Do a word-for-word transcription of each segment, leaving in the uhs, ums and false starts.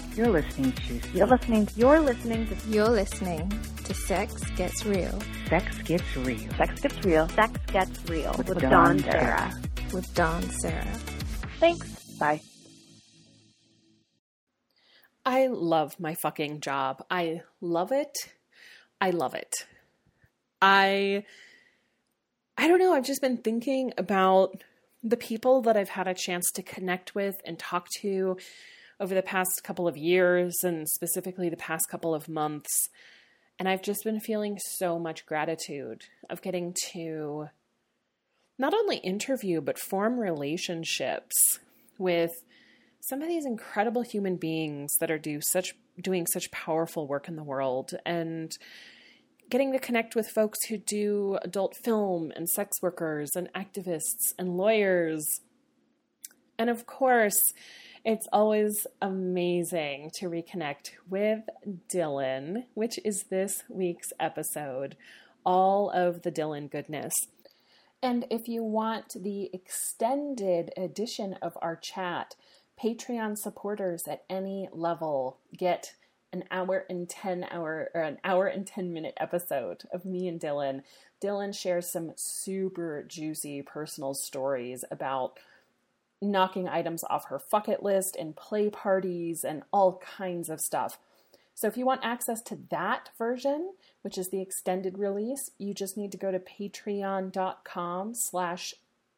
You're listening to. You're listening. You're listening to. You're listening to Sex Gets Real. Sex Gets Real. Sex Gets Real. Sex Gets Real. With, with Dawn, Dawn Sarah. Sarah. With Dawn Sarah. Thanks. Bye. I love my fucking job. I love it. I love it. I, I don't know. I've just been thinking about the people that I've had a chance to connect with and talk to over the past couple of years and specifically the past couple of months. And I've just been feeling so much gratitude of getting to not only interview, but form relationships with some of these incredible human beings that are do such doing such powerful work in the world, and getting to connect with folks who do adult film and sex workers and activists and lawyers. And of course, it's always amazing to reconnect with Dylan, which is this week's episode, all of the Dylan goodness. And if you want the extended edition of our chat, Patreon supporters at any level get an hour and ten hour or an hour and ten minute episode of me and Dylan. Dylan shares some super juicy personal stories about knocking items off her bucket list and play parties and all kinds of stuff. So if you want access to that version, which is the extended release, you just need to go to patreon.com slash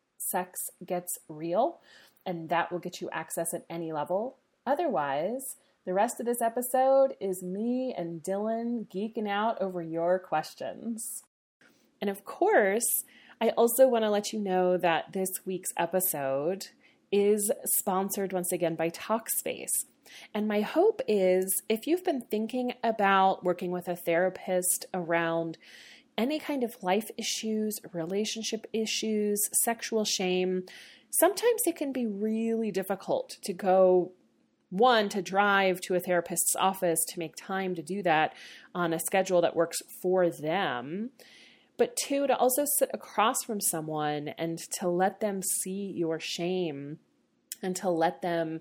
sex gets real, and that will get you access at any level. Otherwise, the rest of this episode is me and Dylan geeking out over your questions. And of course, I also want to let you know that this week's episode is sponsored once again by Talkspace. And my hope is, if you've been thinking about working with a therapist around any kind of life issues, relationship issues, sexual shame, sometimes it can be really difficult to go, one, to drive to a therapist's office to make time to do that on a schedule that works for them, but two, to also sit across from someone and to let them see your shame and to let them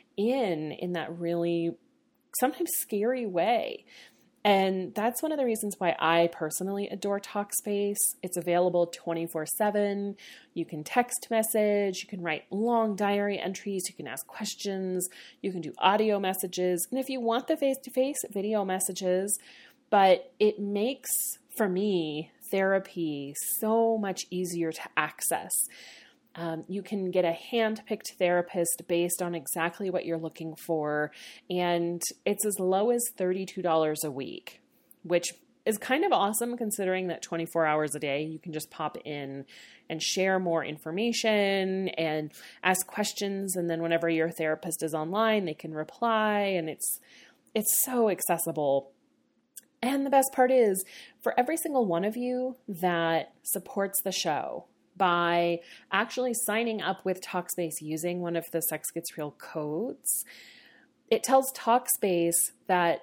in in that really sometimes scary way. And that's one of the reasons why I personally adore Talkspace. It's available twenty-four seven. You can text message, you can write long diary entries, you can ask questions, you can do audio messages. And if you want the face-to-face, video messages, but it makes, for me, therapy so much easier to access. Um, you can get a hand-picked therapist based on exactly what you're looking for, and it's as low as thirty-two dollars a week, which is kind of awesome considering that twenty-four hours a day you can just pop in and share more information and ask questions, and then whenever your therapist is online, they can reply, and it's it's so accessible. And the best part is, for every single one of you that supports the show by actually signing up with Talkspace using one of the Sex Gets Real codes, it tells Talkspace that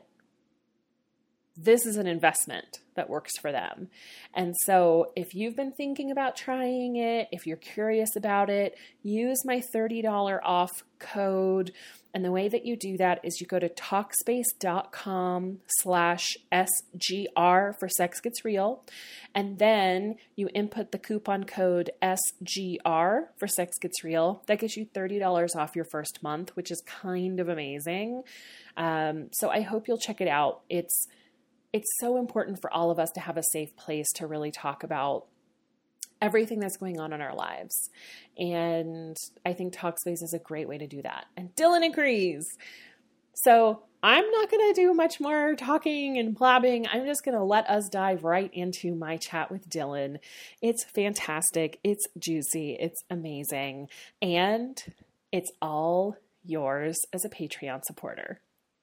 this is an investment that works for them. And so if you've been thinking about trying it, if you're curious about it, use my thirty dollars off code. And the way that you do that is you go to Talkspace.com slash SGR for Sex Gets Real. And then you input the coupon code S G R for Sex Gets Real. That gets you thirty dollars off your first month, which is kind of amazing. Um, so I hope you'll check it out. It's It's so important for all of us to have a safe place to really talk about everything that's going on in our lives. And I think Talkspace is a great way to do that. And Dylan agrees. So I'm not going to do much more talking and blabbing. I'm just going to let us dive right into my chat with Dylan. It's fantastic. It's juicy. It's amazing. And it's all yours as a Patreon supporter.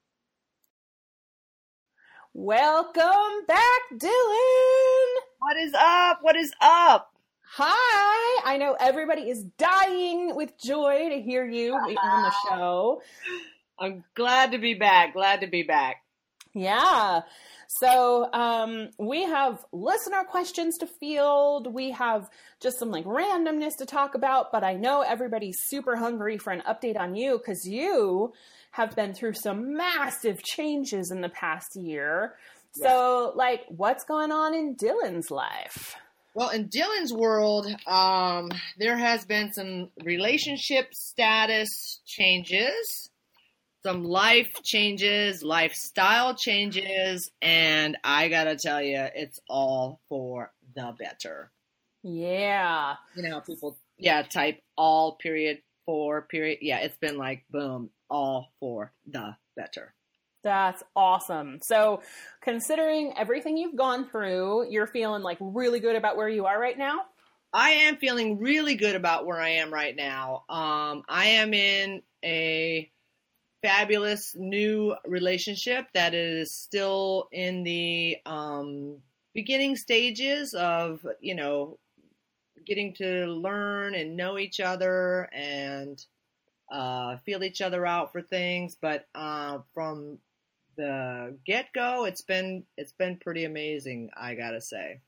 Welcome back, Dylan! What is up? What is up? Hi! I know everybody is dying with joy to hear you on the show. I'm glad to be back. Glad to be back. Yeah. So um, we have listener questions to field. We have just some like randomness to talk about, but I know everybody's super hungry for an update on you because you have been through some massive changes in the past year. Yeah. So like, what's going on in Dylan's life? Well, in Dylan's world, um, there has been some relationship status changes, some life changes, lifestyle changes, and I gotta tell you, it's all for the better. Yeah. You know, people, yeah, type all period for period. Yeah, it's been like, boom, all for the better. That's awesome. So considering everything you've gone through, you're feeling like really good about where you are right now? I am feeling really good about where I am right now. Um, I am in a fabulous new relationship that is still in the um, beginning stages of, you know, getting to learn and know each other and uh, feel each other out for things. But uh, from the get-go, it's been it's been pretty amazing, I gotta say.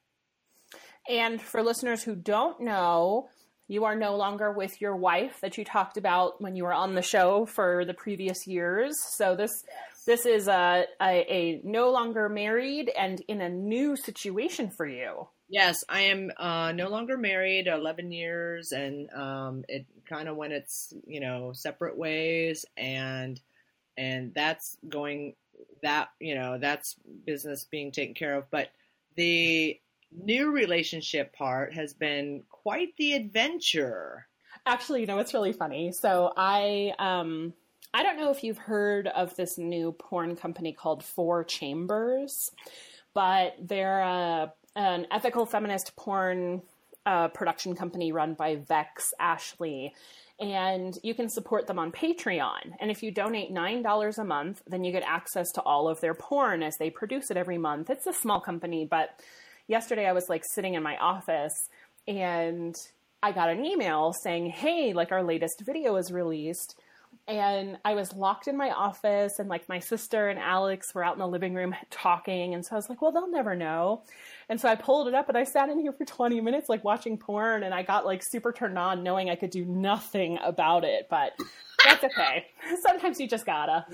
And for listeners who don't know, you are no longer with your wife that you talked about when you were on the show for the previous years. So this yes. this is a, a a no longer married and in a new situation for you. Yes, I am uh, no longer married, eleven years, and um, it kind of went its, you know, separate ways, and and that's going. That, you know, that's business being taken care of. But the new relationship part has been quite the adventure. Actually, you know, it's really funny. So I, um, I don't know if you've heard of this new porn company called Four Chambers, but they're uh, an ethical feminist porn uh, production company run by Vex Ashley. And you can support them on Patreon. And if you donate nine dollars a month, then you get access to all of their porn as they produce it every month. It's a small company, but yesterday I was like sitting in my office and I got an email saying, hey, like our latest video is released. And I was locked in my office and like my sister and Alex were out in the living room talking. And so I was like, well, they'll never know. And so I pulled it up and I sat in here for twenty minutes, like watching porn, and I got like super turned on knowing I could do nothing about it, but that's okay. Sometimes you just gotta.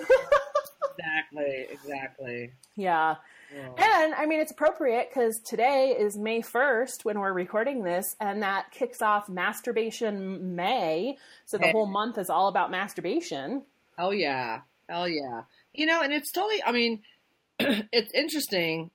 Exactly. Exactly. Yeah. Yeah. And I mean, it's appropriate because today is May first when we're recording this, and that kicks off Masturbation May. So the hey. whole month is all about masturbation. Hell yeah. Hell yeah. You know, and it's totally, I mean, it's interesting.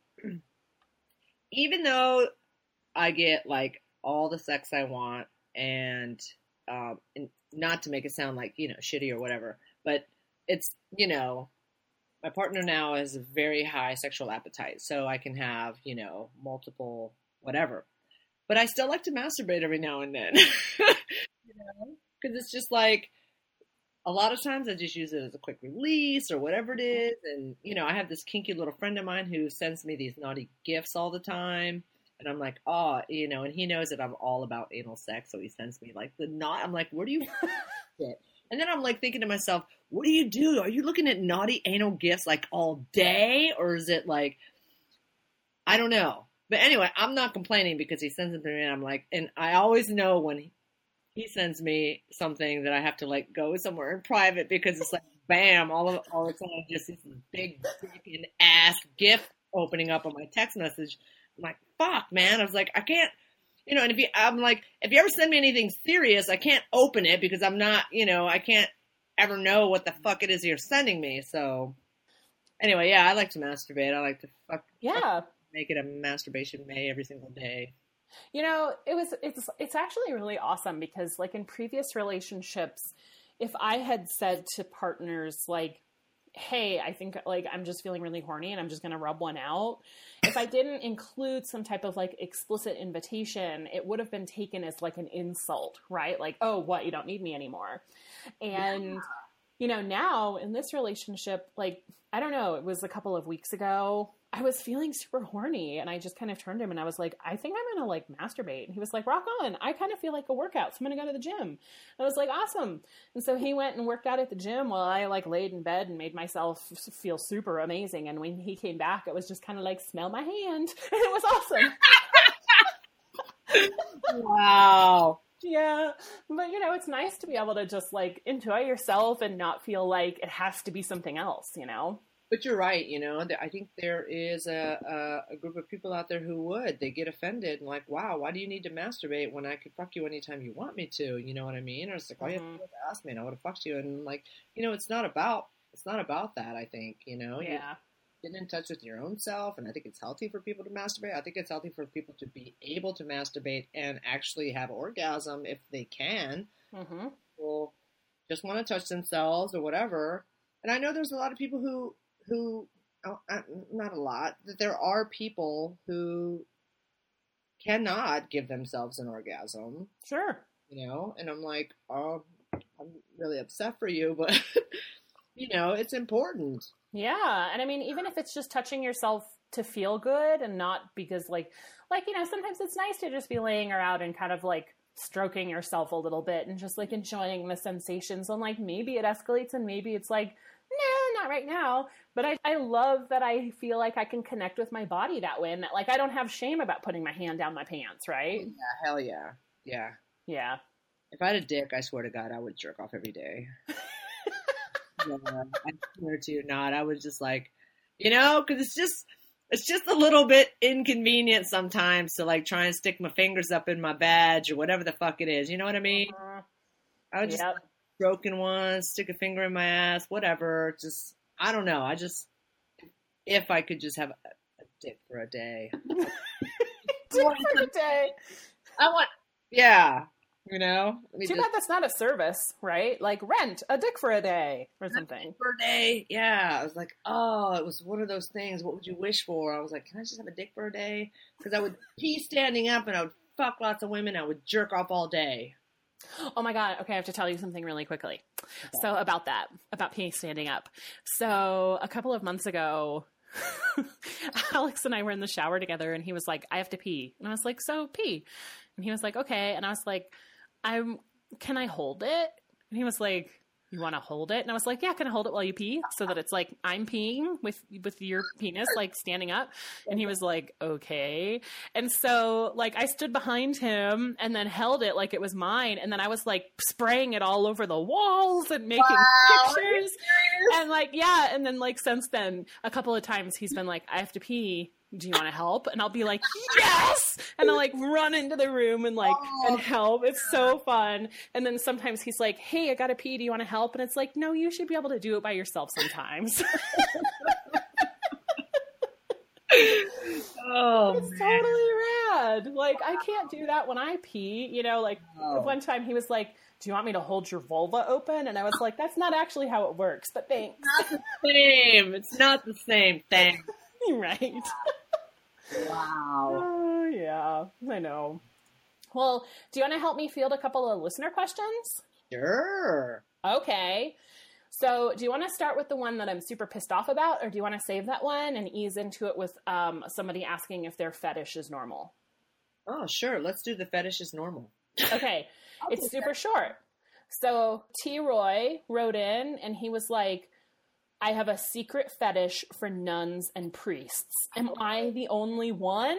Even though I get like all the sex I want and, um, and not to make it sound like, you know, shitty or whatever, but it's, you know, my partner now has a very high sexual appetite, so I can have, you know, multiple whatever. But I still like to masturbate every now and then. You know? Because it's just like, a lot of times I just use it as a quick release or whatever it is. And, you know, I have this kinky little friend of mine who sends me these naughty gifts all the time. And I'm like, oh, you know, and he knows that I'm all about anal sex, so he sends me like the not. I'm like, where do you get? And then I'm like thinking to myself, what do you do? Are you looking at naughty anal gifts like all day? Or is it like, I don't know. But anyway, I'm not complaining because he sends them to me and I'm like, and I always know when he, he sends me something that I have to like go somewhere in private because it's like, bam, all of all the time I just see this big freaking ass gift opening up on my text message. I'm like, fuck, man. I was like, I can't. You know, and if you, I'm like, if you ever send me anything serious, I can't open it because I'm not, you know, I can't ever know what the fuck it is you're sending me. So, anyway, yeah, I like to masturbate. I like to fuck, yeah, fuck, make it a masturbation May every single day. You know, it was, it's, it's actually really awesome because, like, in previous relationships, if I had said to partners, like, hey, I think, like, I'm just feeling really horny and I'm just going to rub one out. If I didn't include some type of, like, explicit invitation, it would have been taken as, like, an insult, right? Like, oh, what, you don't need me anymore. And, yeah. you know, now in this relationship, like, I don't know, it was a couple of weeks ago. I was feeling super horny, and I just kind of turned to him and I was like, I think I'm going to like masturbate. And he was like, rock on. I kind of feel like a workout. So I'm going to go to the gym. And I was like, awesome. And so he went and worked out at the gym while I like laid in bed and made myself feel super amazing. And when he came back, it was just kind of like, smell my hand. And it was awesome. Wow. Yeah. But you know, it's nice to be able to just like enjoy yourself and not feel like it has to be something else, you know? But you're right, you know, I think there is a, a, a group of people out there who would. They get offended and like, wow, why do you need to masturbate when I could fuck you anytime you want me to? You know what I mean? Or it's like, why mm-hmm. you have to ask me and I would have fucked you. And like, you know, it's not about, it's not about that, I think, you know? Yeah. You get in touch with your own self, and I think it's healthy for people to masturbate. I think it's healthy for people to be able to masturbate and actually have orgasm if they can. Mm-hmm. People just want to touch themselves or whatever. And I know there's a lot of people who, who, oh, not a lot, that there are people who cannot give themselves an orgasm. Sure. You know, and I'm like, oh, I'm really upset for you, but, you know, it's important. Yeah. And I mean, even if it's just touching yourself to feel good and not because like, like, you know, sometimes it's nice to just be laying around and kind of like stroking yourself a little bit and just like enjoying the sensations. And like, maybe it escalates and maybe it's like, no, not right now. But I, I love that I feel like I can connect with my body that way. And that like, I don't have shame about putting my hand down my pants, right? Yeah, hell yeah. Yeah. Yeah. If I had a dick, I swear to God, I would jerk off every day. Yeah, I swear to you not. I was just like, you know, because it's just, it's just a little bit inconvenient sometimes to like try and stick my fingers up in my badge or whatever the fuck it is. You know what I mean? Uh-huh. I would just yep. like, stroking one, stick a finger in my ass, whatever. Just, I don't know. I just, if I could just have a, a dick for a day. Dick for a day. I want, yeah. You know? Too just, bad that's not a service, right? Like rent a dick for a day or something. For a day, yeah. I was like, oh, it was one of those things. What would you wish for? I was like, can I just have a dick for a day? Because I would pee standing up and I would fuck lots of women. I would jerk off all day. Oh my God. Okay. I have to tell you something really quickly. Okay. So about that, about peeing standing up. So a couple of months ago, Alex and I were in the shower together and he was like, I have to pee. And I was like, so pee. And he was like, okay. And I was like, I'm, can I hold it? And he was like, you want to hold it? And I was like, yeah, can I hold it while you pee? So that it's like, I'm peeing with, with your penis, like standing up. And he was like, okay. And so like, I stood behind him and then held it like it was mine. And then I was like spraying it all over the walls and making wow. pictures. And like, yeah. And then like, since then a couple of times he's been like, I have to pee. Do you want to help? And I'll be like, yes! And I'll like run into the room and like, oh, and help. It's so fun. And then sometimes he's like, hey, I gotta pee. Do you want to help? And it's like, no, you should be able to do it by yourself sometimes. Oh, it's man. totally rad. Like, I can't do that when I pee. You know, like oh. one time he was like, do you want me to hold your vulva open? And I was like, that's not actually how it works, but thanks. It's not the same. It's not the same thing. Right. Wow. Oh, yeah, I know. Well, do you want to help me field a couple of listener questions? Sure. Okay. So do you want to start with the one that I'm super pissed off about, or do you want to save that one and ease into it with um, somebody asking if their fetish is normal? Oh, sure. Let's do the fetish is normal. Okay. It's super short. So T. Roy wrote in and he was like, I have a secret fetish for nuns and priests. Am I the only one?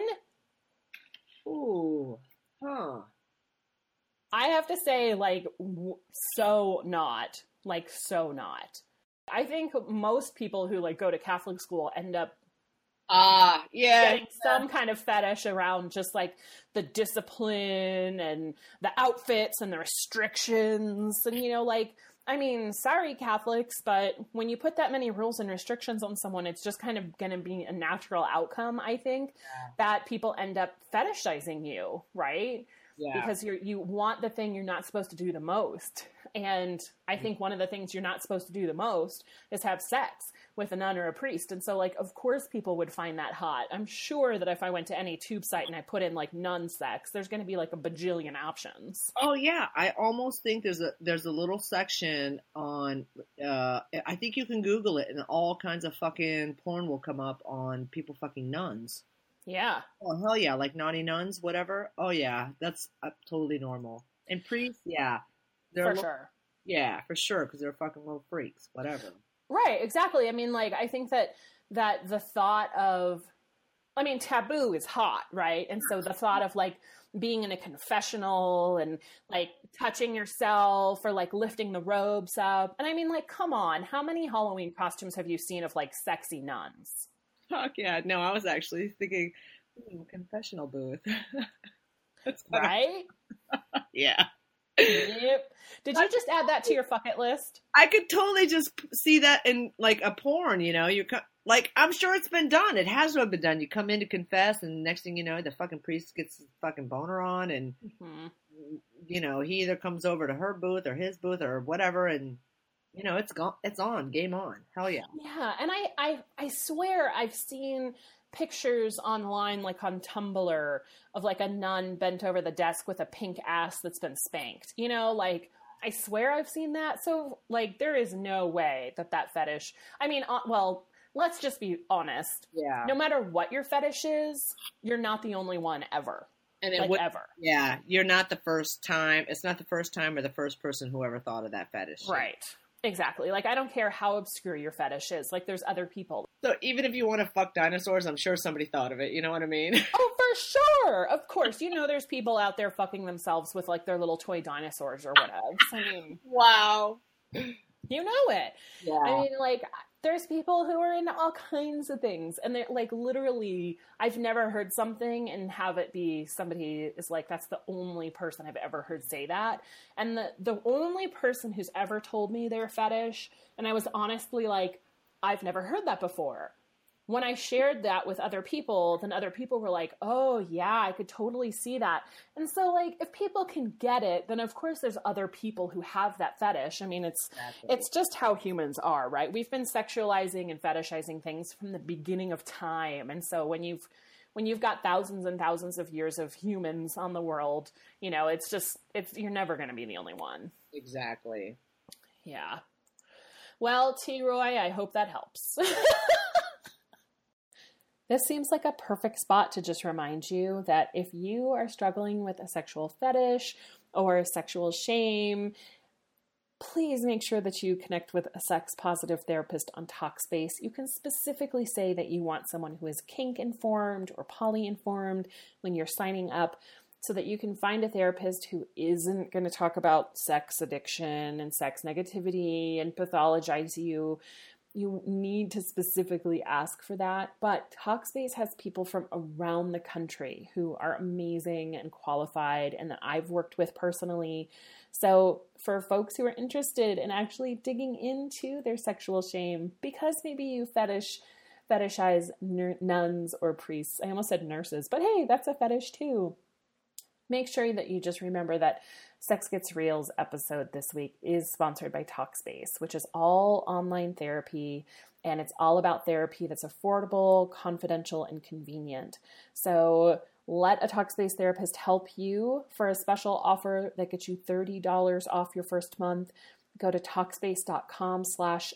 Ooh. Huh. I have to say, like, w- so not. Like, so not. I think most people who, like, go to Catholic school end up Ah, uh, yeah. getting some kind of fetish around just, like, the discipline and the outfits and the restrictions. And, you know, like, I mean, sorry, Catholics, but when you put that many rules and restrictions on someone, it's just kind of going to be a natural outcome, I think, yeah. that people end up fetishizing you, right? Yeah. Because you you want the thing you're not supposed to do the most. And I think one of the things you're not supposed to do the most is have sex with a nun or a priest. And so, like, of course people would find that hot. I'm sure that if I went to any tube site and I put in, like, nun sex, there's going to be, like, a bajillion options. Oh, yeah. I almost think there's a there's a little section on, uh, I think you can Google it, and all kinds of fucking porn will come up on people fucking nuns. Yeah. Oh, hell yeah. Like naughty nuns, whatever. Oh, yeah. That's uh, totally normal. And priests, yeah. They're For little, sure. Yeah, for sure, because they're fucking little freaks, whatever. Right, exactly. I mean, like, I think that that the thought of, I mean, taboo is hot, right? And so the thought of, like, being in a confessional and, like, touching yourself or, like, lifting the robes up. And I mean, like, come on. How many Halloween costumes have you seen of, like, sexy nuns? Fuck yeah. No, I was actually thinking, ooh, confessional booth. That's right? Yeah. Yep. Did you just add that to your bucket list? I could totally just see that in, like, a porn, you know? You're co- like, I'm sure it's been done. It has to have been done. You come in to confess, and next thing you know, the fucking priest gets his fucking boner on, and, mm-hmm. you know, he either comes over to her booth or his booth or whatever, and, you know, it's gone. It's on. Game on. Hell yeah. Yeah, and I, I, I swear I've seen pictures online, like on Tumblr, of like a nun bent over the desk with a pink ass that's been spanked. You know, like, I swear I've seen that. So, like, there is no way that that fetish, I mean, uh, well, let's just be honest. Yeah. No matter what your fetish is, you're not the only one ever. And it like, would, ever. Yeah, you're not the first time. It's not the first time or the first person who ever thought of that fetish. Right. Exactly. Like, I don't care how obscure your fetish is. Like, there's other people. So even if you want to fuck dinosaurs, I'm sure somebody thought of it. You know what I mean? Oh, for sure. Of course. You know, there's people out there fucking themselves with, like, their little toy dinosaurs or whatever. I mean, wow. You know it. Yeah. I mean, like, there's people who are into all kinds of things. And they're, like, literally, I've never heard something and have it be somebody is like, that's the only person I've ever heard say that. And the, the only person who's ever told me their fetish, and I was honestly like, I've never heard that before. When I shared that with other people, then other people were like, oh, yeah, I could totally see that. And so, like, if people can get it, then of course there's other people who have that fetish. I mean, it's exactly. It's just how humans are, right? We've been sexualizing and fetishizing things from the beginning of time. And so when you've when you've got thousands and thousands of years of humans on the world, you know, it's just, it's you're never going to be the only one. Exactly. Yeah. Well, T. Roy, I hope that helps. This seems like a perfect spot to just remind you that if you are struggling with a sexual fetish or sexual shame, please make sure that you connect with a sex-positive therapist on Talkspace. You can specifically say that you want someone who is kink-informed or poly-informed when you're signing up, so that you can find a therapist who isn't going to talk about sex addiction and sex negativity and pathologize you. You need to specifically ask for that. But Talkspace has people from around the country who are amazing and qualified and that I've worked with personally. So for folks who are interested in actually digging into their sexual shame, because maybe you fetish fetishize ner- nuns or priests. I almost said nurses, but hey, that's a fetish too. Make sure that you just remember that Sex Gets Real's episode this week is sponsored by Talkspace, which is all online therapy, and it's all about therapy that's affordable, confidential, and convenient. So let a Talkspace therapist help you. For a special offer that gets you thirty dollars off your first month, go to Talkspace.com slash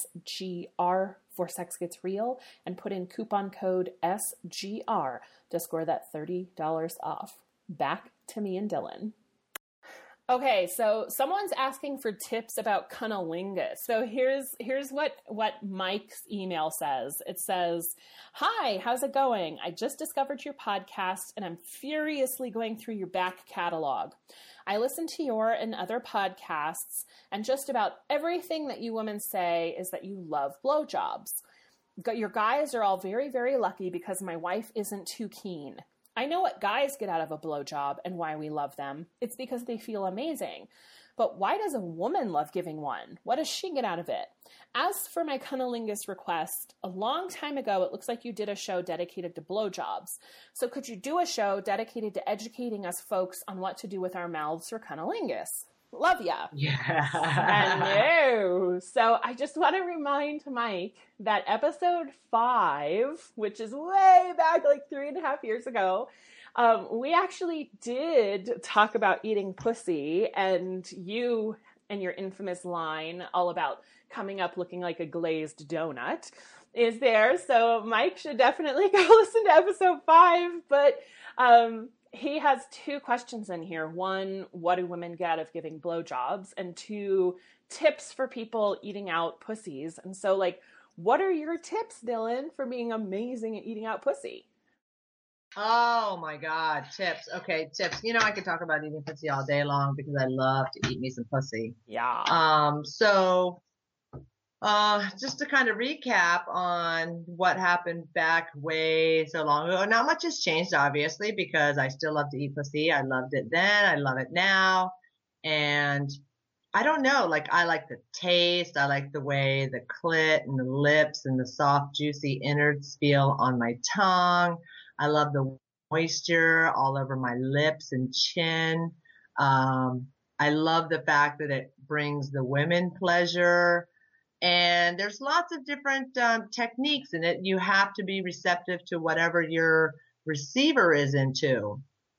SGR for Sex Gets Real and put in coupon code S G R to score that thirty dollars off. Back to me and Dylan. Okay, so someone's asking for tips about cunnilingus. So here's here's what, what Mike's email says. It says, "Hi, how's it going? I just discovered your podcast and I'm furiously going through your back catalog. I listen to your and other podcasts, and just about everything that you women say is that you love blowjobs. Your guys are all very, very lucky because my wife isn't too keen. I know what guys get out of a blowjob and why we love them. It's because they feel amazing. But why does a woman love giving one? What does she get out of it? As for my cunnilingus request, a long time ago, it looks like you did a show dedicated to blowjobs. So could you do a show dedicated to educating us folks on what to do with our mouths for cunnilingus?" Love ya. Yeah. I know. So I just want to remind Mike that episode five, which is way back like three and a half years ago, um, we actually did talk about eating pussy, and you and your infamous line all about coming up looking like a glazed donut is there. So Mike should definitely go listen to episode five. But um, he has two questions in here. One, what do women get of giving blowjobs? And two, tips for people eating out pussies. And so, like, what are your tips, Dylan, for being amazing at eating out pussy? Oh my God, tips. Okay, tips. You know, I could talk about eating pussy all day long because I love to eat me some pussy. Yeah. Um, so, uh, just to kind of recap on what happened back way so long ago, not much has changed, obviously, because I still love to eat pussy. I loved it then. I love it now. And I don't know, like, I like the taste. I like the way the clit and the lips and the soft, juicy innards feel on my tongue. I love the moisture all over my lips and chin. Um, I love the fact that it brings the women pleasure. And there's lots of different um, techniques in it. You have to be receptive to whatever your receiver is into.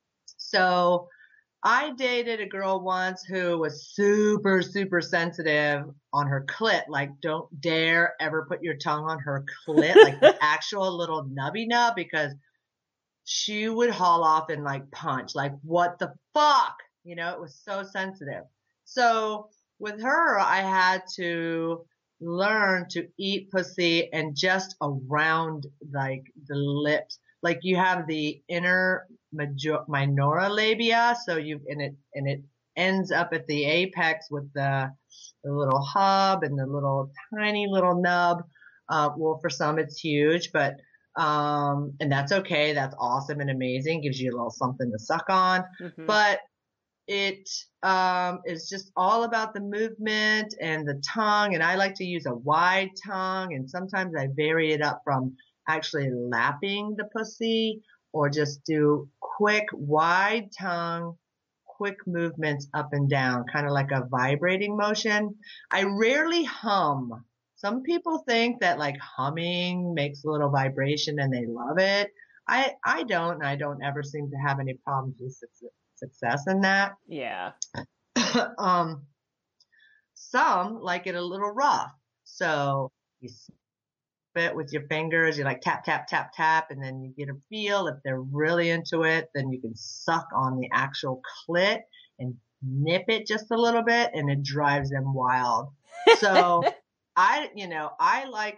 So I dated a girl once who was super, super sensitive on her clit. Like, don't dare ever put your tongue on her clit, like the actual little nubby nub, because she would haul off and like punch, like, what the fuck? You know, it was so sensitive. So with her, I had to learn to eat pussy and just around like the lips. Like, you have the inner major, minora labia. So you, and it, and it ends up at the apex with the, the little hub and the little tiny little nub. Uh, well, for some it's huge, but Um, and that's okay. That's awesome and amazing. Gives you a little something to suck on. Mm-hmm. But it, um, is just all about the movement and the tongue. And I like to use a wide tongue. And sometimes I vary it up from actually lapping the pussy, or just do quick, wide tongue, quick movements up and down, kind of like a vibrating motion. I rarely hum. Some people think that like humming makes a little vibration and they love it. I, I don't, and I don't ever seem to have any problems with success in that. Yeah. um, some like it a little rough. So you spit with your fingers, you like tap, tap, tap, tap, and then you get a feel. If they're really into it, then you can suck on the actual clit and nip it just a little bit, and it drives them wild. So I, you know, I like,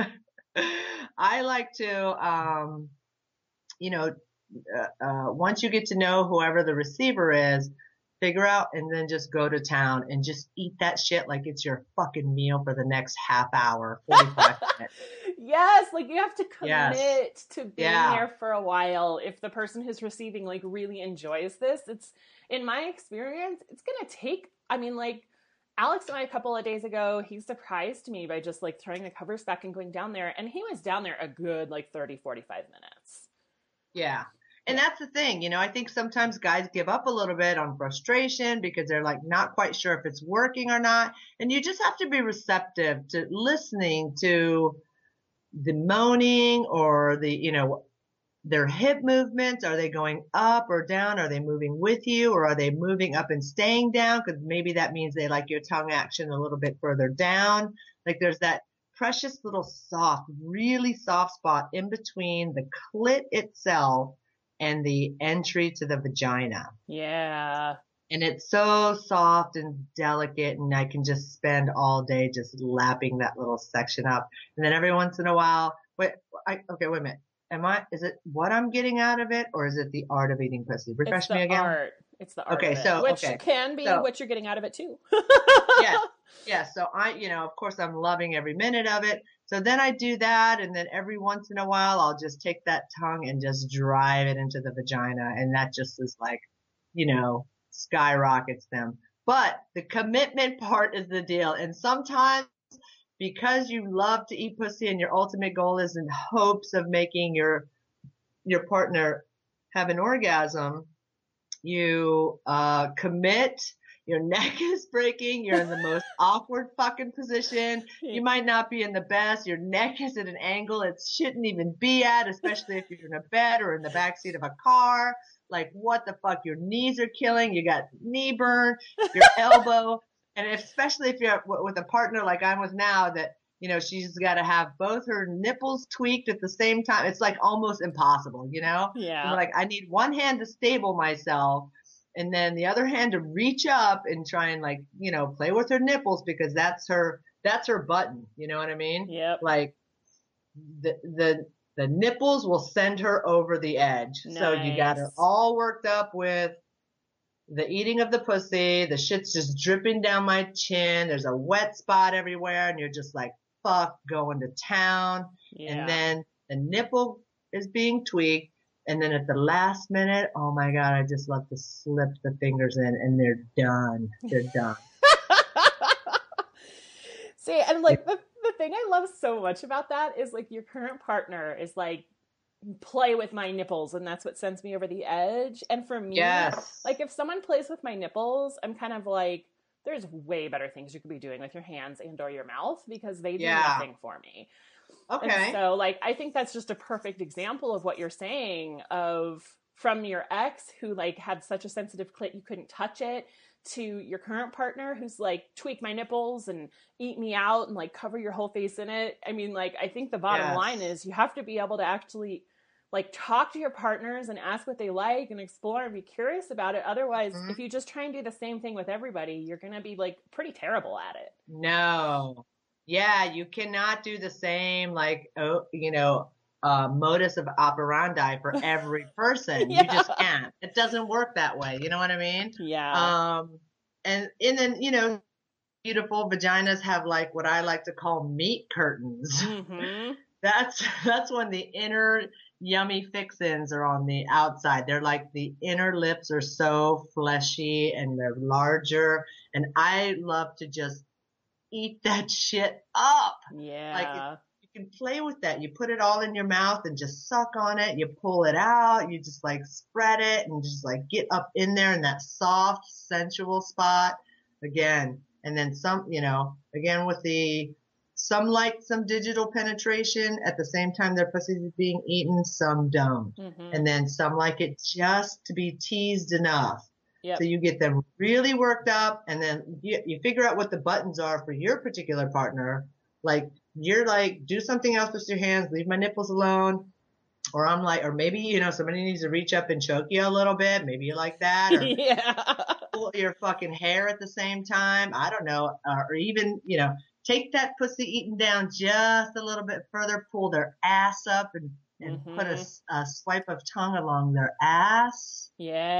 I like to, um, you know, uh, uh, once you get to know whoever the receiver is, figure out and then just go to town and just eat that shit like it's your fucking meal for the next half hour, forty-five minutes. Yes, like you have to commit yes. to being yeah. there for a while. If the person who's receiving like really enjoys this, it's, in my experience, it's going to take, I mean, like, Alex and I, a couple of days ago, he surprised me by just like throwing the covers back and going down there. And he was down there a good like thirty, forty-five minutes. Yeah. And that's the thing, you know, I think sometimes guys give up a little bit on frustration because they're like not quite sure if it's working or not. And you just have to be receptive to listening to the moaning or the, you know, their hip movements. Are they going up or down? Are they moving with you, or are they moving up and staying down? Because maybe that means they like your tongue action a little bit further down. Like there's that precious little soft, really soft spot in between the clit itself and the entry to the vagina. Yeah. And it's so soft and delicate, and I can just spend all day just lapping that little section up. And then every once in a while, wait, I, okay, wait a minute. Am I, is it what I'm getting out of it, or is it the art of eating pussy? Refresh it's the me again. Art. It's the art okay, of it, so, which okay. can be so, what you're getting out of it too. yeah. Yeah. So I, you know, of course I'm loving every minute of it. So then I do that. And then every once in a while, I'll just take that tongue and just drive it into the vagina. And that just is like, you know, skyrockets them. But the commitment part is the deal. And sometimes, because you love to eat pussy and your ultimate goal is in hopes of making your your partner have an orgasm, you uh commit, Your neck is breaking. You're in the most awkward fucking position. You might not be in the best. Your neck is at an angle it shouldn't even be at, especially if you're in a bed or in the backseat of a car. Like, what the fuck? Your knees are killing. You got knee burn, your elbow. And especially if you're with a partner like I'm with now that, you know, she's got to have both her nipples tweaked at the same time. It's like almost impossible, you know? Yeah. And like, I need one hand to stable myself and then the other hand to reach up and try and like, you know, play with her nipples because that's her, that's her button. You know what I mean? Yep. Like the, the, the nipples will send her over the edge. Nice. So you got her all worked up with the eating of the pussy. The shit's just dripping down my chin. There's a wet spot everywhere. And you're just like, fuck, going to town. Yeah. And then the nipple is being tweaked. And then at the last minute, oh my God, I just love to slip the fingers in and they're done. They're done. See, and like the, the thing I love so much about that is like your current partner is like, play with my nipples and that's what sends me over the edge. And for me, yes. like if someone plays with my nipples, I'm kind of like, there's way better things you could be doing with your hands and or your mouth because they do yeah. nothing for me. Okay. And so like, I think that's just a perfect example of what you're saying of from your ex who like had such a sensitive clit, you couldn't touch it, to your current partner who's like, tweak my nipples and eat me out and like cover your whole face in it. I mean, like, I think the bottom yes. line is you have to be able to actually like talk to your partners and ask what they like and explore and be curious about it. Otherwise, mm-hmm. if you just try and do the same thing with everybody, you're going to be like pretty terrible at it. No. Yeah. You cannot do the same, like, oh, you know, uh, modus of operandi for every person. yeah. You just can't. It doesn't work that way. You know what I mean? Yeah. Um, and, and then, you know, beautiful vaginas have like what I like to call meat curtains. Mm-hmm. That's, that's when the inner yummy fixins are on the outside. They're like the inner lips are so fleshy and they're larger. And I love to just eat that shit up. Yeah. Like, you can play with that. You put it all in your mouth and just suck on it. You pull it out. You just like spread it and just like get up in there in that soft, sensual spot again. And then some, you know, again with the, some like some digital penetration at the same time their pussy is being eaten. Some don't. Mm-hmm. And then some like it just to be teased enough. Yep. So you get them really worked up and then you, you figure out what the buttons are for your particular partner. Like, you're like, do something else with your hands, leave my nipples alone. Or I'm like, or maybe, you know, somebody needs to reach up and choke you a little bit. Maybe you like that. Or yeah. pull your fucking hair at the same time. I don't know. Uh, or even, you know, take that pussy eating down just a little bit further, pull their ass up and, and mm-hmm. put a, a swipe of tongue along their ass.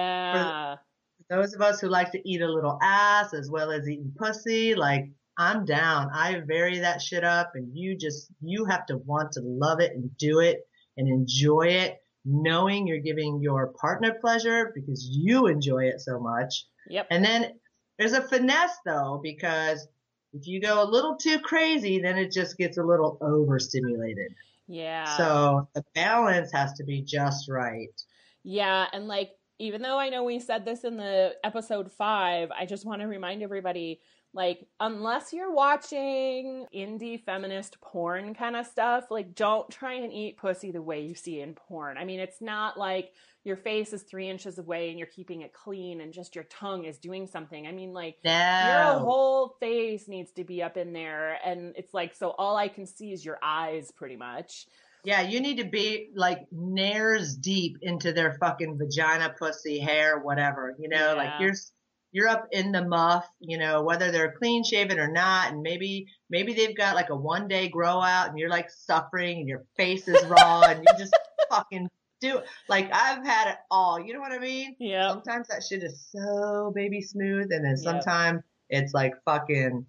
Yeah. For those of us who like to eat a little ass as well as eating pussy, like, I'm down. I vary that shit up and you just, you have to want to love it and do it and enjoy it, knowing you're giving your partner pleasure because you enjoy it so much. Yep. And then there's a finesse though, because if you go a little too crazy, then it just gets a little overstimulated. Yeah. So the balance has to be just right. Yeah. And like, even though I know we said this in the episode five, I just want to remind everybody, like, unless you're watching indie feminist porn kind of stuff, like, don't try and eat pussy the way you see in porn. I mean, it's not like your face is three inches away and you're keeping it clean and just your tongue is doing something. I mean, like, no. your whole face needs to be up in there. And it's like, so all I can see is your eyes pretty much. Yeah, you need to be like nares deep into their fucking vagina, pussy, hair, whatever, you know, yeah. like you're, you're up in the muff, you know, whether they're clean shaven or not. And maybe, maybe they've got like a one day grow out and you're like suffering and your face is raw and you just fucking do it. Like I've had it all, you know what I mean? Yeah. Sometimes that shit is so baby smooth. And then sometimes yep. it's like fucking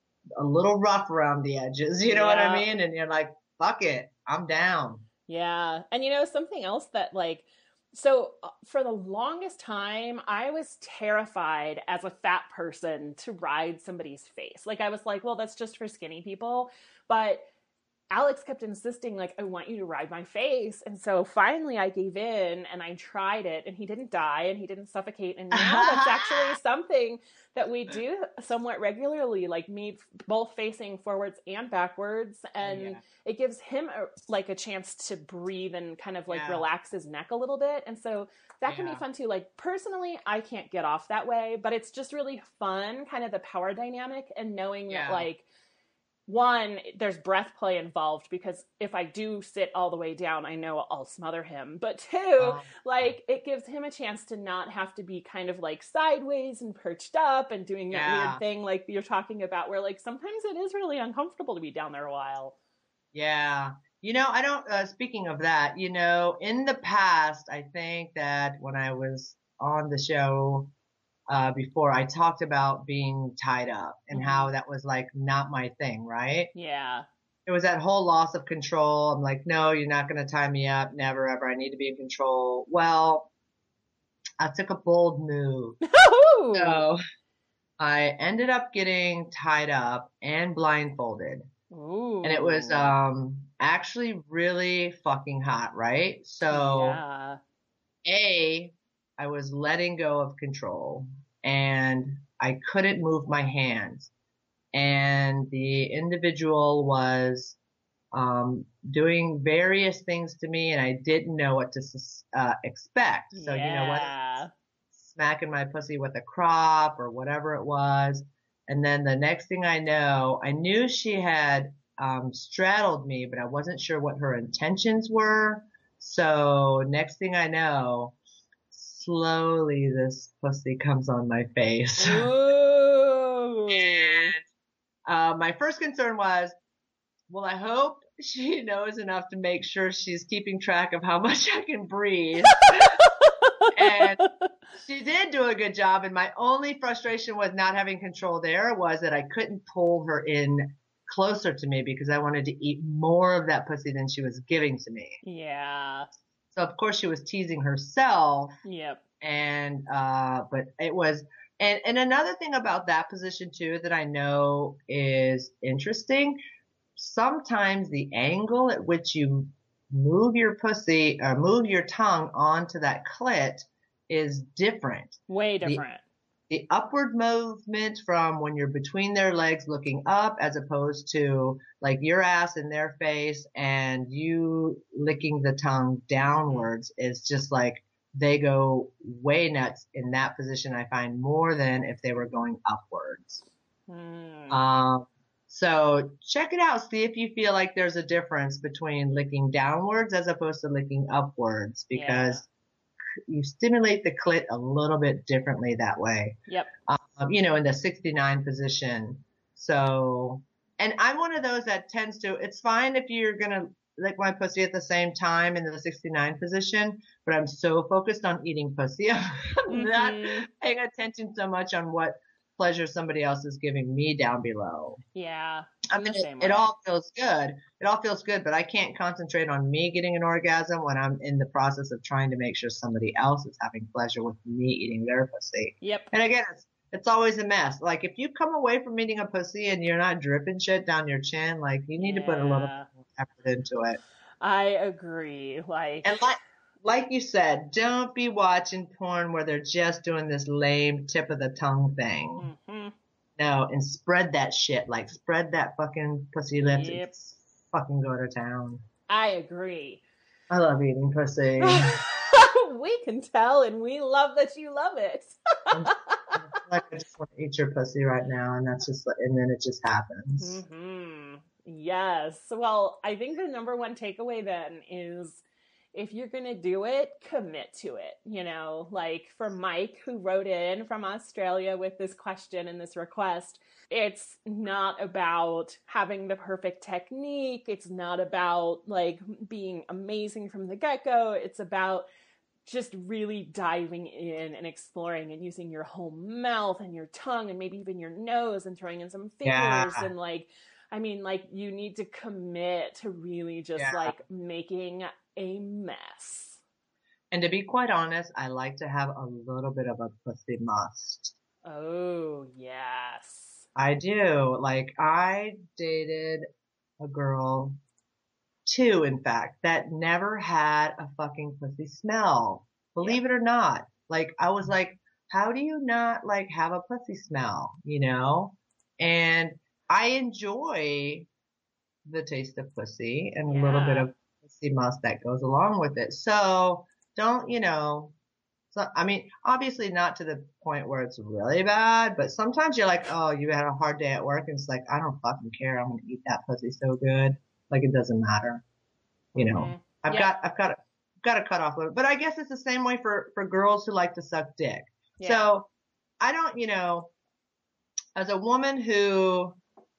a little rough around the edges, you know yeah. what I mean? And you're like, fuck it. I'm down. Yeah. And you know, something else that like, so for the longest time, I was terrified as a fat person to ride somebody's face. Like I was like, well, that's just for skinny people. But Alex kept insisting, like, I want you to ride my face. And so finally I gave in and I tried it, and he didn't die and he didn't suffocate. And now that's actually something that we do somewhat regularly, like me both facing forwards and backwards. And yeah. it gives him a, like a chance to breathe and kind of like yeah. relax his neck a little bit. And so that can yeah. be fun too. Like personally, I can't get off that way, but it's just really fun, kind of the power dynamic and knowing yeah. that like, one, there's breath play involved because if I do sit all the way down, I know I'll smother him. But two, oh. like it gives him a chance to not have to be kind of like sideways and perched up and doing that yeah. weird thing like you're talking about where like sometimes it is really uncomfortable to be down there a while. Yeah. You know, I don't, uh, speaking of that, you know, in the past, I think that when I was on the show, Uh, before I talked about being tied up and mm-hmm. how that was like not my thing, right? Yeah. It was that whole loss of control. I'm like, no, you're not going to tie me up. Never, ever. I need to be in control. Well, I took a bold move. So I ended up getting tied up and blindfolded. Ooh. And it was um, actually really fucking hot, right? So yeah. A, I was letting go of control and I couldn't move my hands. And the individual was um, doing various things to me and I didn't know what to uh, expect. So, yeah. you know, whether smacking my pussy with a crop or whatever it was. And then the next thing I know, I knew she had um, straddled me, but I wasn't sure what her intentions were. So next thing I know, slowly this pussy comes on my face. Ooh. And uh, my first concern was, well, I hope she knows enough to make sure she's keeping track of how much I can breathe. And she did do a good job. And my only frustration with not having control there was that I couldn't pull her in closer to me because I wanted to eat more of that pussy than she was giving to me. Yeah. So of course she was teasing herself. Yep. And, uh, but it was, and, and another thing about that position too that I know is interesting. Sometimes the angle at which you move your pussy or move your tongue onto that clit is different. Way different. The, the upward movement from when you're between their legs looking up as opposed to like your ass in their face and you licking the tongue downwards is just like they go way nuts in that position, I find, more than if they were going upwards. Mm. Um, so check it out. See if you feel like there's a difference between licking downwards as opposed to licking upwards because yeah. you stimulate the clit a little bit differently that way. Yep. Um, you know, in the sixty-nine position. So, and I'm one of those that tends to, it's fine if you're going to lick my pussy at the same time in the sixty-nine position, but I'm so focused on eating pussy. I'm mm-hmm. not paying attention so much on what pleasure somebody else is giving me down below. Yeah. I mean, it, it all feels good. It all feels good, but I can't concentrate on me getting an orgasm when I'm in the process of trying to make sure somebody else is having pleasure with me eating their pussy. Yep. And again, it's, it's always a mess. Like if you come away from eating a pussy and you're not dripping shit down your chin, like you need yeah. to put a little effort into it. I agree. Like, and like, like you said, don't be watching porn where they're just doing this lame tip of the tongue thing. Mm-hmm. No, and spread that shit. Like, spread that fucking pussy lips Yep. and fucking go to town. I agree. I love eating pussy. We can tell, and we love that you love it. I feel like I just want to eat your pussy right now, and that's just, and then it just happens. Mm-hmm. Yes. Well, I think the number one takeaway then is if you're going to do it, commit to it. You know, like for Mike, who wrote in from Australia with this question and this request, it's not about having the perfect technique. It's not about like being amazing from the get-go. It's about just really diving in and exploring and using your whole mouth and your tongue and maybe even your nose and throwing in some fingers Yeah. and like, I mean, like you need to commit to really just Yeah. like making a mess. And to be quite honest, I like to have a little bit of a pussy must. Oh, yes. I do. Like, I dated a girl two, in fact, that never had a fucking pussy smell. Believe it or not. Like, I was like, how do you not like have a pussy smell, you know? And I enjoy the taste of pussy and Yeah. a little bit of pussy musk that goes along with it. So don't, you know, so, I mean, obviously not to the point where it's really bad, but sometimes you're like, oh, you had a hard day at work and it's like, I don't fucking care. I'm going to eat that pussy so good. Like, it doesn't matter. You know, Mhm. I've Yeah. got, I've got, I've got to cut off a little, but I guess it's the same way for, for girls who like to suck dick. Yeah. So I don't, you know, as a woman who,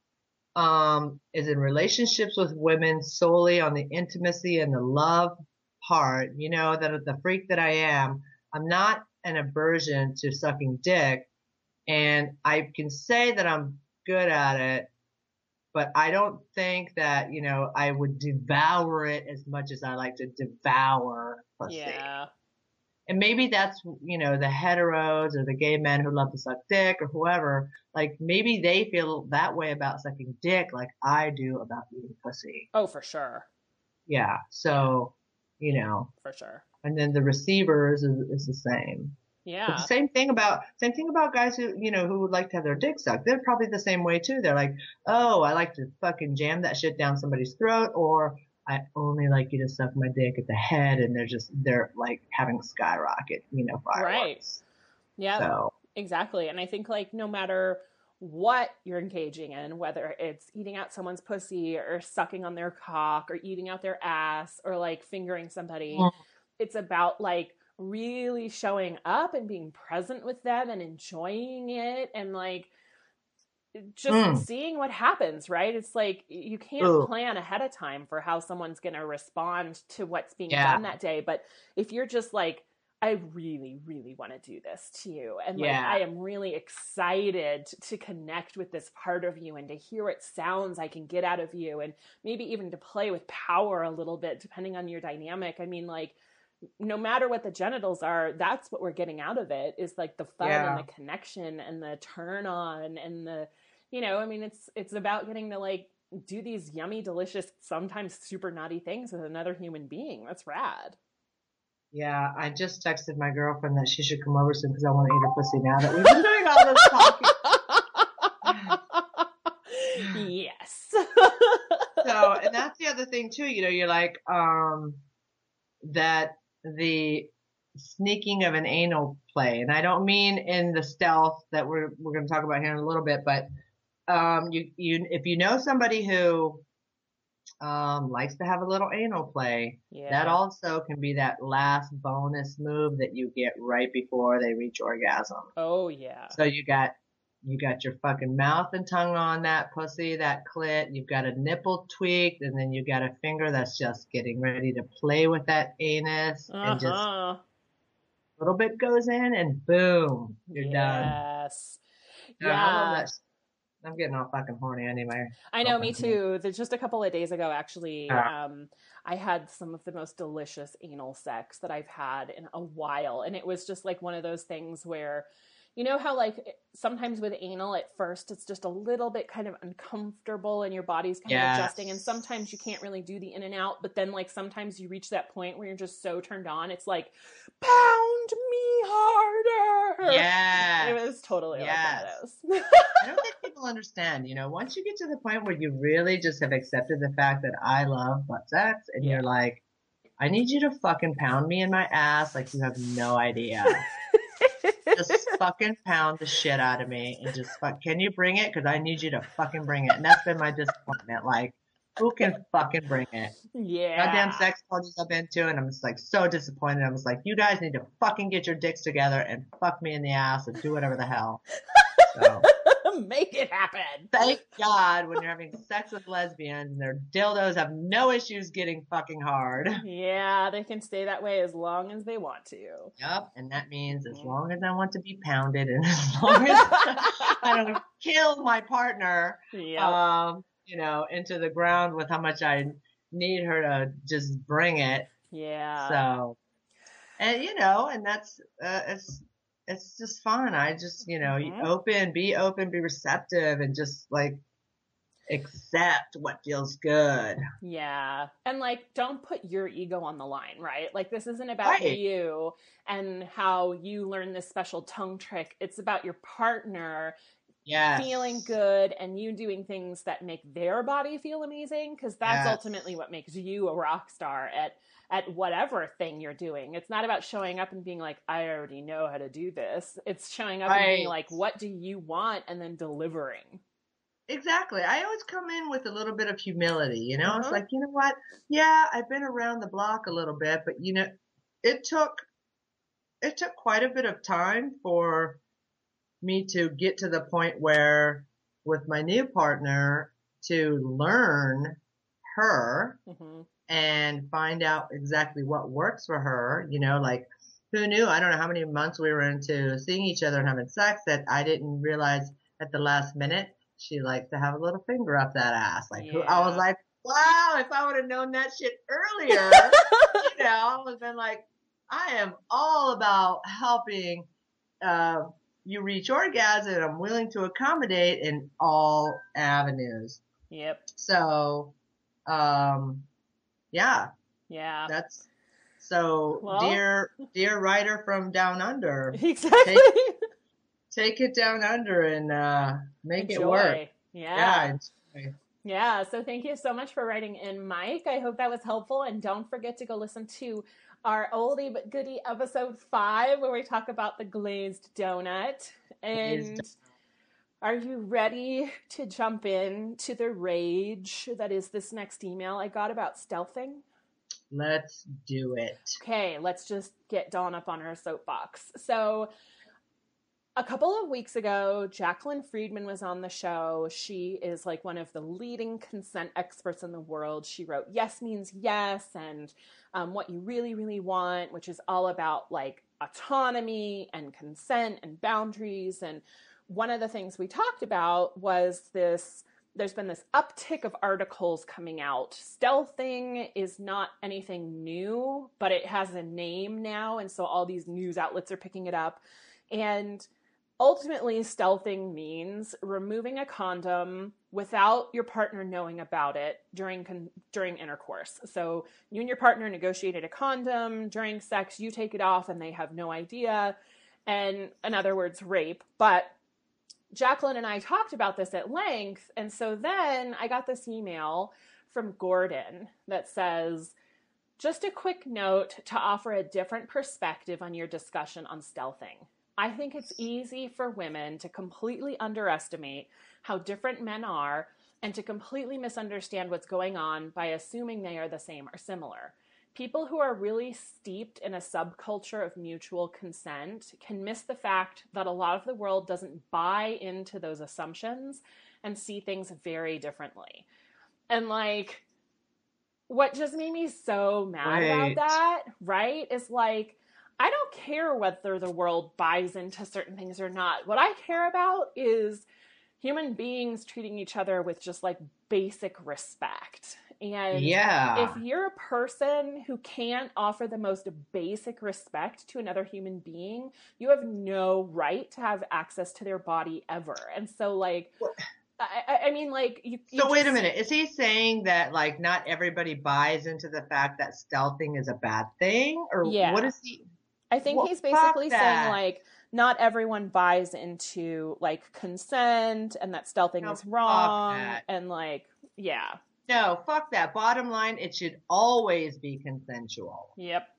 um, is in relationships with women solely on the intimacy and the love part, you know, that the freak that I am, I'm not an aversion to sucking dick, and I can say that I'm good at it, but I don't think that, you know, I would devour it as much as I like to devour pussy. Yeah. And maybe that's, you know, the heteros or the gay men who love to suck dick or whoever, like maybe they feel that way about sucking dick like I do about eating pussy. Oh, for sure. Yeah. So, you know, For sure. and then the receivers is, is the same. But Yeah. the same thing about, same thing about guys who, you know, who would like to have their dick sucked. They're probably the same way too. They're like, oh, I like to fucking jam that shit down somebody's throat, or I only like you to suck my dick at the head, and they're just, they're like having skyrocket, you know, fireworks. Right. Yeah. So, Exactly. And I think like no matter what you're engaging in, whether it's eating out someone's pussy or sucking on their cock or eating out their ass or like fingering somebody, Mm. it's about like really showing up and being present with them and enjoying it and like just Mm. seeing what happens, right? It's like you can't Ooh. plan ahead of time for how someone's going to respond to what's being Yeah. done that day. But if you're just like, I really, really want to do this to you. And like, Yeah. I am really excited to connect with this part of you and to hear what sounds I can get out of you. And maybe even to play with power a little bit, depending on your dynamic. I mean, like, no matter what the genitals are, that's what we're getting out of it is like the fun Yeah. and the connection and the turn on and the, you know, I mean, it's, it's about getting to like do these yummy, delicious, sometimes super naughty things with another human being. That's rad. yeah, I just texted my girlfriend that she should come over soon because I want to eat her pussy now that we've been doing all this talking. Yes. So, and that's the other thing too, you know, you're like, um, that the sneaking of an anal play, and I don't mean in the stealth that we're, we're going to talk about here in a little bit, but, um, you, you, if you know somebody who, um, likes to have a little anal play, Yeah. that also can be that last bonus move that you get right before they reach orgasm. Oh yeah. So you got, you got your fucking mouth and tongue on that pussy, that clit. You've got a nipple tweaked, and then you got a finger that's just getting ready to play with that anus, and just a Uh-huh. little bit goes in, and boom, you're done. Yes. Yeah, I love Yeah. that. I'm getting all fucking horny anyway. I know, me Okay. too. There's just a couple of days ago, actually, Yeah. um, I had some of the most delicious anal sex that I've had in a while. And it was just like one of those things where, you know how like sometimes with anal at first, it's just a little bit kind of uncomfortable and your body's kind Yes. of adjusting. And sometimes you can't really do the in and out. But then like sometimes you reach that point where you're just so turned on. It's like, pound me harder. Yeah. It was totally Yes. like one of those. I don't think people understand, you know, once you get to the point where you really just have accepted the fact that I love butt sex, and Yeah. you're like, I need you to fucking pound me in my ass like you have no idea. Just fucking pound the shit out of me and just fuck, can you bring it? Cause I need you to fucking bring it. And that's been my disappointment. Like, who can fucking bring it? Yeah. Goddamn sex parties I've been to, and I'm just like so disappointed. I was like, you guys need to fucking get your dicks together and fuck me in the ass and do whatever the hell. So, Make it happen. thank God when you're having sex with lesbians and their dildos have no issues getting fucking hard. Yeah, they can stay that way as long as they want to. Yep, and that means as long as I want to be pounded and as long as I don't kill my partner, Yeah. um, you know, into the ground with how much I need her to just bring it. yeah. So, and you know, and that's, uh, it's, it's just fun. I just, you know, you Mhm. open, be open, be receptive, and just like, accept what feels good. Yeah. And like, don't put your ego on the line, right? Like, this isn't about Right. you and how you learn this special tongue trick. It's about your partner Yes. feeling good and you doing things that make their body feel amazing, because that's Yes. ultimately what makes you a rock star at at whatever thing you're doing. It's not about showing up and being like, I already know how to do this. It's showing up and being Right. like, what do you want? And then delivering. Exactly. I always come in with a little bit of humility, you know? It's Uh-huh. like, you know what? Yeah, I've been around the block a little bit, but you know, it took it took quite a bit of time for me to get to the point where with my new partner to learn her hmm and find out exactly what works for her, you know, like who knew? I don't know how many months we were into seeing each other and having sex that I didn't realize at the last minute she likes to have a little finger up that ass. Like who, I was Yeah. like, wow, if I would have known that shit earlier, you know, I would have been like, I am all about helping uh, you reach orgasm, and I'm willing to accommodate in all avenues. Yep. So, um, yeah, Yeah. that's so Well- dear, dear writer from down under, Exactly. take it down under and uh, make Enjoy. it work. Yeah. Yeah. enjoy. Yeah, so thank you so much for writing in, Mike. I hope that was helpful. And don't forget to go listen to our oldie but goodie episode five, where we talk about the glazed donut. And Glazed are you ready to jump in to the rage that is this next email I got about stealthing? Let's do it. Okay, let's just get Dawn up on her soapbox. So a couple of weeks ago, Jacqueline Friedman was on the show. She is like one of the leading consent experts in the world. She wrote Yes Means Yes and um, What You Really, Really Want, which is all about like autonomy and consent and boundaries. And one of the things we talked about was this, there's been this uptick of articles coming out. Stealthing is not anything new, but it has a name now. And so all these news outlets are picking it up. And ultimately, stealthing means removing a condom without your partner knowing about it during con- during intercourse. So you and your partner negotiated a condom during sex, you take it off and they have no idea. And in other words, rape. But Jacqueline and I talked about this at length. And so then I got this email from Gordon that says, just a quick note to offer a different perspective on your discussion on stealthing. I think it's easy for women to completely underestimate how different men are and to completely misunderstand what's going on by assuming they are the same or similar. People who are really steeped in a subculture of mutual consent can miss the fact that a lot of the world doesn't buy into those assumptions and see things very differently. And like, what just made me so mad Right. about that, right, is like, I don't care whether the world buys into certain things or not. What I care about is human beings treating each other with just like basic respect. And Yeah. if you're a person who can't offer the most basic respect to another human being, you have no right to have access to their body ever. And so like, I, I- I mean, like, you, you So wait a just- minute. Is he saying that like not everybody buys into the fact that stealthing is a bad thing, or Yeah. what is he? I think Well, he's fuck basically saying that. like not everyone buys into like consent and that stealthing No, is fuck wrong that. and like yeah. No, fuck that. Bottom line, it should always be consensual. Yep.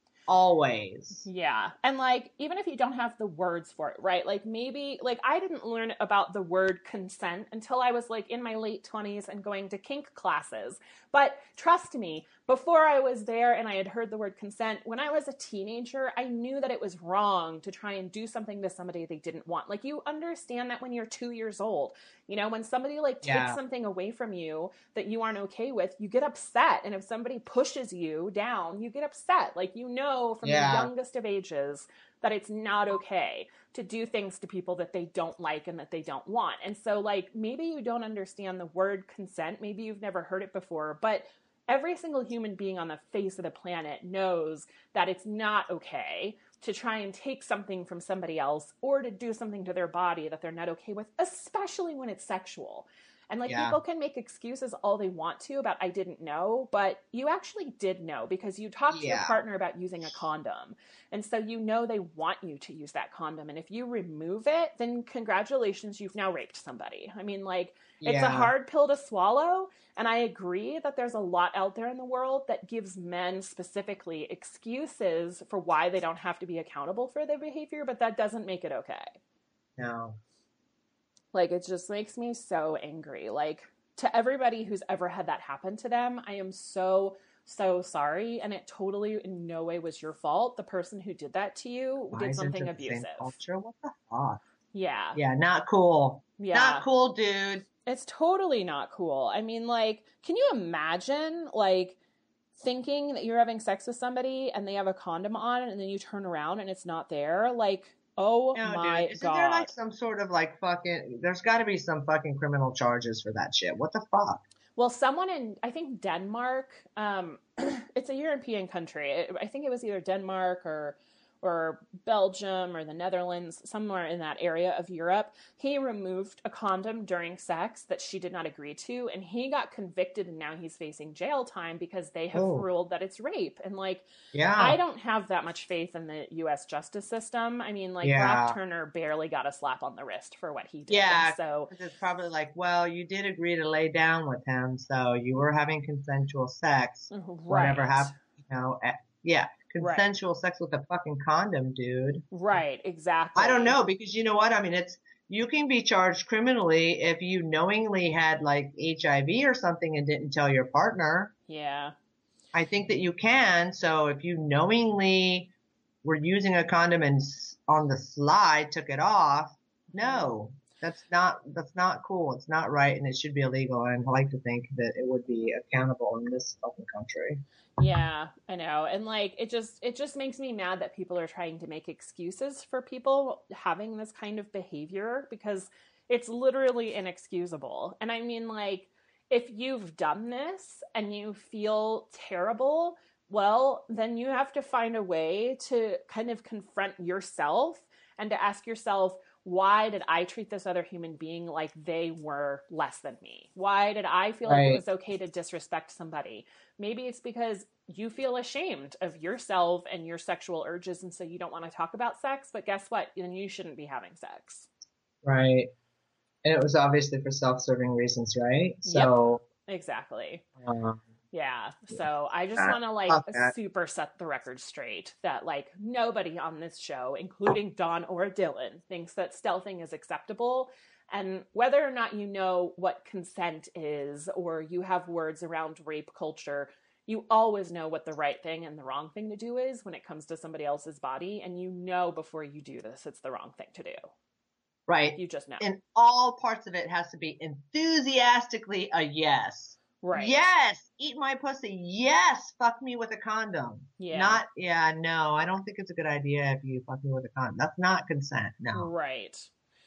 Always. Yeah. And like, even if you don't have the words for it, right? Like maybe, like I didn't learn about the word consent until I was like in my late twenties and going to kink classes. But trust me, before I was there and I had heard the word consent, when I was a teenager, I knew that it was wrong to try and do something to somebody they didn't want. Like you understand that when you're two years old, you know, when somebody like takes Yeah. something away from you that you aren't okay with, you get upset. And if somebody pushes you down, you get upset. Like, you know, from Yeah. the youngest of ages that it's not okay to do things to people that they don't like and that they don't want. And so like, maybe you don't understand the word consent. Maybe you've never heard it before, but every single human being on the face of the planet knows that it's not okay to try and take something from somebody else or to do something to their body that they're not okay with, especially when it's sexual. And like Yeah. people can make excuses all they want to about I didn't know, but you actually did know because you talked to your Yeah. partner about using a condom. And so you know they want you to use that condom. And if you remove it, then congratulations, you've now raped somebody. I mean, like, it's a Yeah. hard pill to swallow. And I agree that there's a lot out there in the world that gives men specifically excuses for why they don't have to be accountable for their behavior, but that doesn't make it okay. No. Like, it just makes me so angry. Like, to everybody who's ever had that happen to them, I am so, so sorry. And it totally in no way was your fault. The person who did that to you Why did is it something the abusive. same culture? What the fuck? Yeah. Yeah, not cool. Yeah. Not cool, dude. It's totally not cool. I mean, like, can you imagine, like, thinking that you're having sex with somebody and they have a condom on and then you turn around and it's not there? Like, oh No, my dude. Isn't God. there like some sort of like fucking, there's got to be some fucking criminal charges for that shit. What the fuck? Well, someone in, I think Denmark, um, it's a European country. It, I think it was either Denmark or or Belgium or the Netherlands, somewhere in that area of Europe. He removed a condom during sex that she did not agree to, and he got convicted, and now he's facing jail time because they have Oh. ruled that it's rape. And, like, Yeah. I don't have that much faith in the U S justice system. I mean, like, Yeah. Brock Turner barely got a slap on the wrist for what he did. Yeah. And so, 'Cause it's probably like, well, you did agree to lay down with him, so you were having consensual sex. Whatever right. happened, you know, eh, yeah. Right. Consensual sex with a fucking condom, dude. Right, exactly. I don't know, because you know what? I mean, it's, you can be charged criminally if you knowingly had like H I V or something and didn't tell your partner. Yeah. I think that you can. So if you knowingly were using a condom and s- on the slide took it off, no, that's not, that's not cool. It's not right. And it should be illegal. And I like to think that it would be accountable in this fucking country. Yeah, I know. And like it just it just makes me mad that people are trying to make excuses for people having this kind of behavior because it's literally inexcusable. And I mean, like, if you've done this and you feel terrible, well, then you have to find a way to kind of confront yourself and to ask yourself, why did I treat this other human being like they were less than me? Why did I feel like Right. it was okay to disrespect somebody? Maybe it's because you feel ashamed of yourself and your sexual urges, and so you don't want to talk about sex, but guess what? Then you shouldn't be having sex. Right. And it was obviously for self-serving reasons, right? So, Exactly. um, Yeah. So I just Uh, want to like fuck that. super set the record straight that like nobody on this show, including Dawn or Dylan, thinks that stealthing is acceptable. And whether or not you know what consent is or you have words around rape culture, you always know what the right thing and the wrong thing to do is when it comes to somebody else's body. And you know before you do this, it's the wrong thing to do. right. You just know. And all parts of it has to be enthusiastically a yes. Right. Yes. Eat my pussy. Yes. Fuck me with a condom. Yeah. Not, yeah, no, I don't think it's a good idea if you fuck me with a condom. That's not consent. No. Right.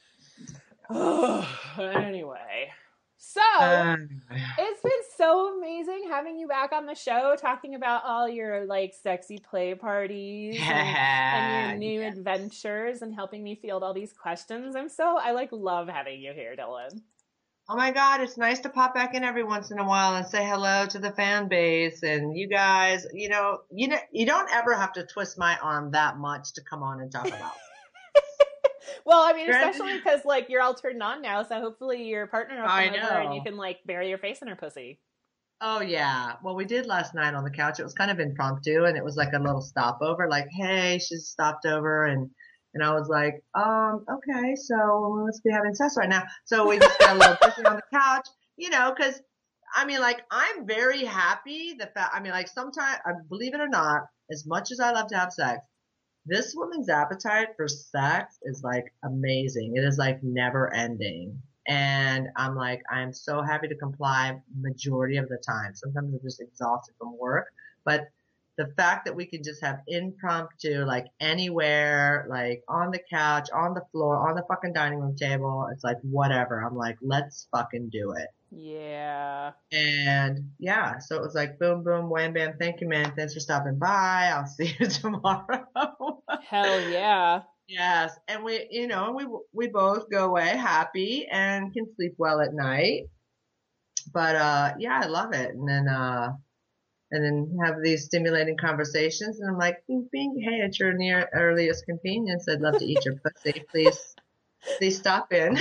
Anyway. So, Um, it's been so amazing having you back on the show, talking about all your like sexy play parties and, and your new yeah. adventures and helping me field all these questions. I'm so, I like love having you here, Dylan. Oh my God, it's nice to pop back in every once in a while and say hello to the fan base and you guys. You know, you know, you don't ever have to twist my arm that much to come on and talk about. Well, I mean, Granted- especially because like you're all turned on now, so hopefully your partner will I come over and know. you can like bury your face in her pussy. Oh yeah. Well, we did last night on the couch. It was kind of impromptu and it was like a little stopover, like, hey, she's stopped over and and I was like, um, okay, so we must be having sex right now. So we just got a little busy on the couch, you know, because I mean, like, I'm very happy the fact. I mean, like, sometimes, I believe it or not, as much as I love to have sex, this woman's appetite for sex is like amazing. It is like never ending. And I'm like, I'm so happy to comply majority of the time. Sometimes I'm just exhausted from work, but the fact that we can just have impromptu, like anywhere, like on the couch, on the floor, on the fucking dining room table, it's like whatever. I'm like, let's fucking do it. Yeah. And yeah, so it was like boom, boom, wham, bam. Thank you, man. Thanks for stopping by. I'll see you tomorrow. Hell yeah. Yes. And we, you know, we, we both go away happy and can sleep well at night. but uh, yeah, I love it. And then uh, and then have these stimulating conversations. And I'm like, bing, bing, hey, at your near earliest convenience, I'd love to eat your pussy. Please, please stop in.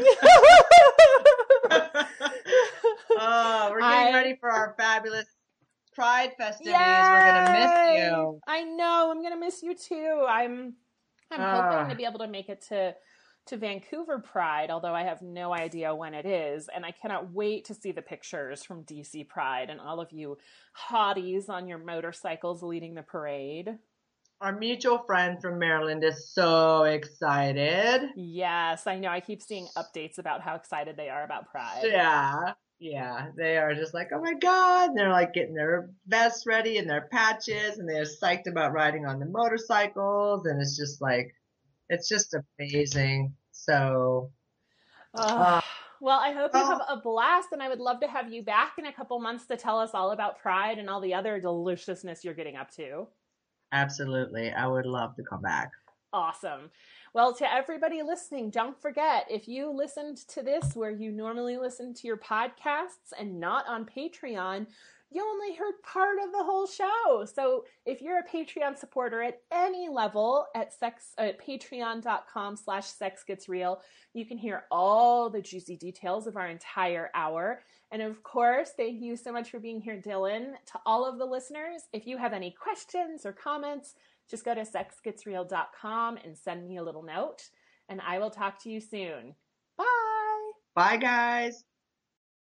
Oh, we're getting I- ready for our fabulous Pride festivities. Yay! We're gonna miss you. I know. I'm gonna miss you too. I'm. I'm Ah. hoping to be able to make it to to Vancouver Pride, although I have no idea when it is, and I cannot wait to see the pictures from D C Pride and all of you hotties on your motorcycles leading the parade. Our mutual friend from Maryland is so excited. Yes, I know. I keep seeing updates about how excited they are about Pride. Yeah. Yeah, they are just like, oh my God. And they're like getting their vests ready and their patches, and they're psyched about riding on the motorcycles. And it's just like, it's just amazing. So, Uh, well, I hope you well- have a blast, and I would love to have you back in a couple months to tell us all about Pride and all the other deliciousness you're getting up to. absolutely, I would love to come back. Awesome. Well, to everybody listening, don't forget, if you listened to this where you normally listen to your podcasts and not on Patreon, you only heard part of the whole show. So if you're a Patreon supporter at any level at sex at patreon.com slash sex gets real, you can hear all the juicy details of our entire hour. And of course, thank you so much for being here, Dylan. To all of the listeners, if you have any questions or comments, just go to sex gets real dot com and send me a little note, and I will talk to you soon. Bye! Bye, guys.